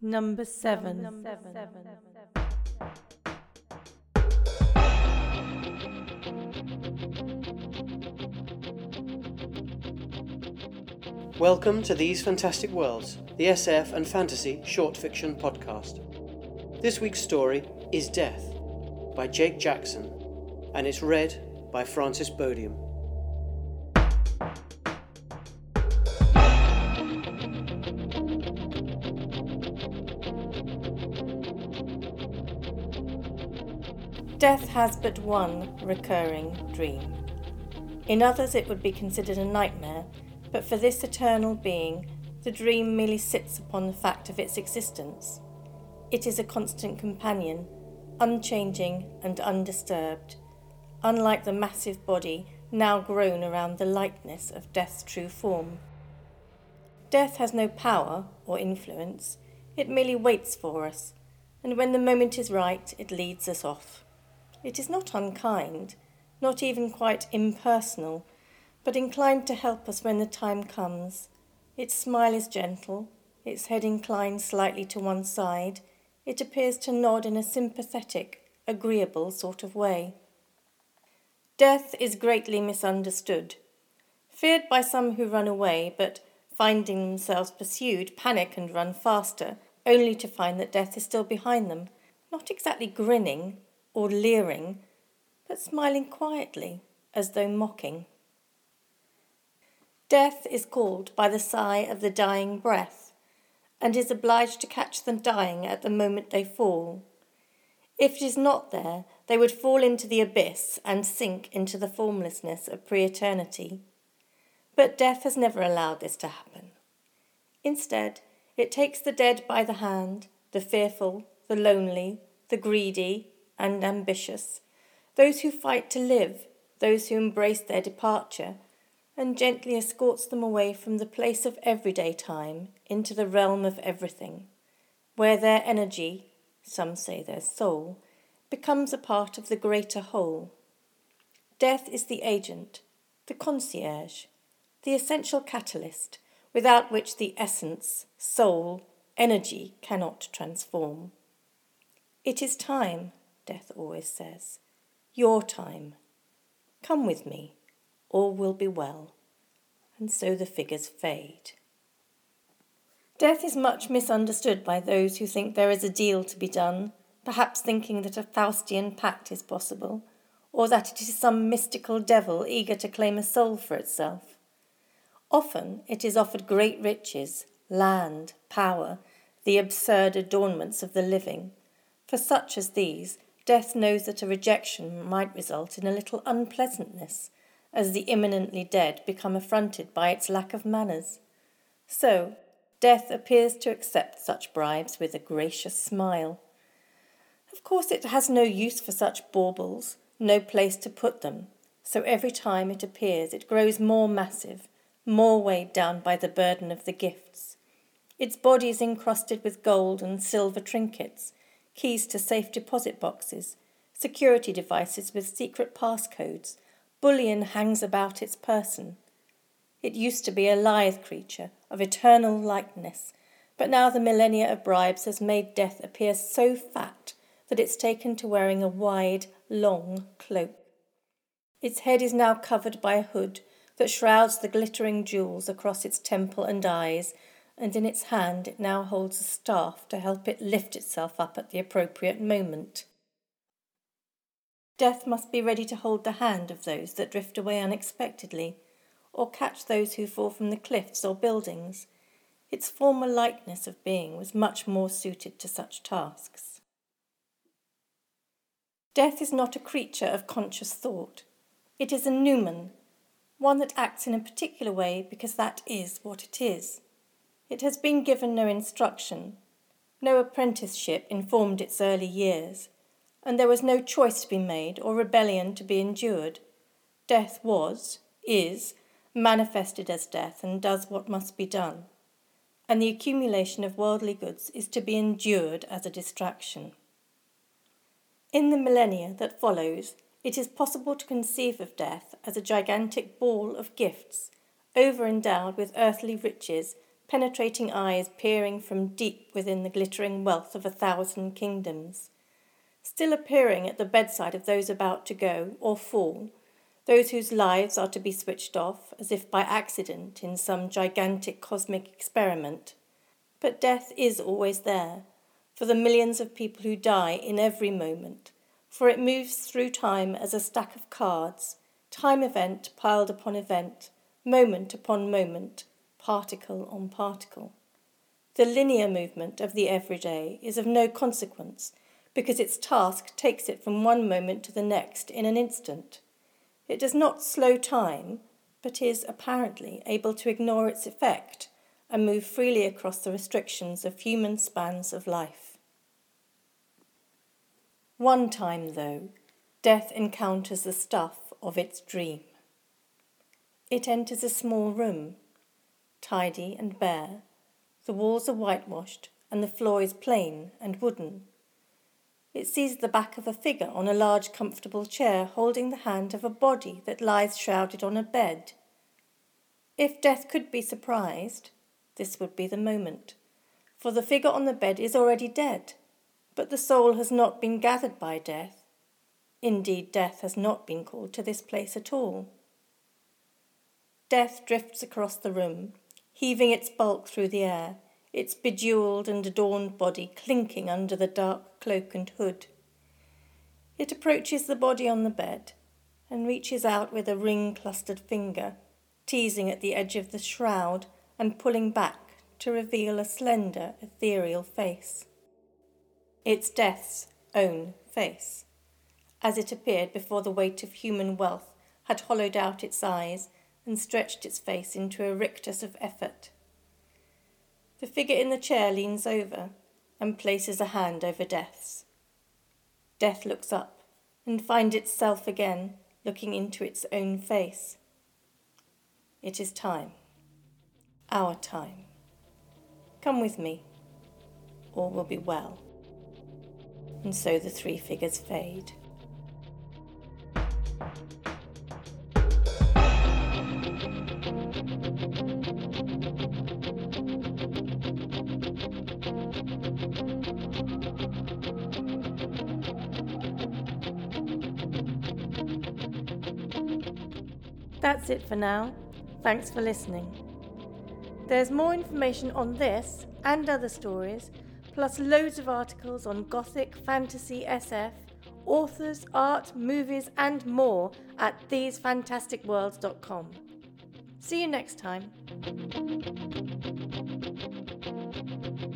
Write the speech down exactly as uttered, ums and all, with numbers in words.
Number seven. Welcome to These Fantastic Worlds, the S F and Fantasy Short Fiction Podcast. This week's story is Death by Jake Jackson, and it's read by Francis Bodiam. Death has but one recurring dream. In others it would be considered a nightmare, but for this eternal being, the dream merely sits upon the fact of its existence. It is a constant companion, unchanging and undisturbed, unlike the massive body now grown around the likeness of Death's true form. Death has no power or influence, it merely waits for us, and when the moment is right, it leads us off. It is not unkind, not even quite impersonal, but inclined to help us when the time comes. Its smile is gentle, its head inclined slightly to one side. It appears to nod in a sympathetic, agreeable sort of way. Death is greatly misunderstood. Feared by some who run away, but finding themselves pursued, panic and run faster, only to find that death is still behind them, not exactly grinning or leering, but smiling quietly, as though mocking. Death is called by the sigh of the dying breath, and is obliged to catch the dying at the moment they fall. If it is not there, they would fall into the abyss and sink into the formlessness of pre-eternity. But death has never allowed this to happen. Instead, it takes the dead by the hand, the fearful, the lonely, the greedy, and ambitious, those who fight to live, those who embrace their departure, and gently escorts them away from the place of everyday time into the realm of everything, where their energy, some say their soul, becomes a part of the greater whole. Death is the agent, the concierge, the essential catalyst, without which the essence, soul, energy cannot transform. It is time, Death always says, your time. Come with me, all will be well. And so the figures fade. Death is much misunderstood by those who think there is a deal to be done, perhaps thinking that a Faustian pact is possible, or that it is some mystical devil eager to claim a soul for itself. Often it is offered great riches, land, power, the absurd adornments of the living. For such as these, death knows that a rejection might result in a little unpleasantness, as the imminently dead become affronted by its lack of manners. So, death appears to accept such bribes with a gracious smile. Of course it has no use for such baubles, no place to put them, so every time it appears it grows more massive, more weighed down by the burden of the gifts. Its body is encrusted with gold and silver trinkets, keys to safe deposit boxes, security devices with secret passcodes. Bullion hangs about its person. It used to be a lithe creature of eternal likeness, but now the millennia of bribes has made death appear so fat that it's taken to wearing a wide, long cloak. Its head is now covered by a hood that shrouds the glittering jewels across its temple and eyes, and in its hand it now holds a staff to help it lift itself up at the appropriate moment. Death must be ready to hold the hand of those that drift away unexpectedly, or catch those who fall from the cliffs or buildings. Its former likeness of being was much more suited to such tasks. Death is not a creature of conscious thought. It is a noumen, one that acts in a particular way because that is what it is. It has been given no instruction. No apprenticeship informed its early years, and there was no choice to be made or rebellion to be endured. Death was, is, manifested as death and does what must be done, and the accumulation of worldly goods is to be endured as a distraction. In the millennia that follows, it is possible to conceive of death as a gigantic ball of gifts, over-endowed with earthly riches, penetrating eyes peering from deep within the glittering wealth of a thousand kingdoms, still appearing at the bedside of those about to go or fall, those whose lives are to be switched off as if by accident in some gigantic cosmic experiment. But death is always there, for the millions of people who die in every moment, for it moves through time as a stack of cards, time event piled upon event, moment upon moment, particle on particle. The linear movement of the everyday is of no consequence, because its task takes it from one moment to the next in an instant. It does not slow time, but is apparently able to ignore its effect and move freely across the restrictions of human spans of life. One time, though, death encounters the stuff of its dream. It enters a small room, tidy and bare. The walls are whitewashed and the floor is plain and wooden. It sees the back of a figure on a large comfortable chair holding the hand of a body that lies shrouded on a bed. If death could be surprised, this would be the moment, for the figure on the bed is already dead, but the soul has not been gathered by death. Indeed, death has not been called to this place at all. Death drifts across the room, heaving its bulk through the air, its bejewelled and adorned body clinking under the dark cloak and hood. It approaches the body on the bed and reaches out with a ring-clustered finger, teasing at the edge of the shroud and pulling back to reveal a slender, ethereal face. It's death's own face, as it appeared before the weight of human wealth had hollowed out its eyes and stretched its face into a rictus of effort. The figure in the chair leans over and places a hand over Death's. Death looks up and finds itself again looking into its own face. It is time. Our time. Come with me. All will be well. And so the three figures fade. That's it for now. Thanks for listening. There's more information on this and other stories, plus loads of articles on Gothic, fantasy, S F, authors, art, movies and more at these fantastic worlds dot com. See you next time.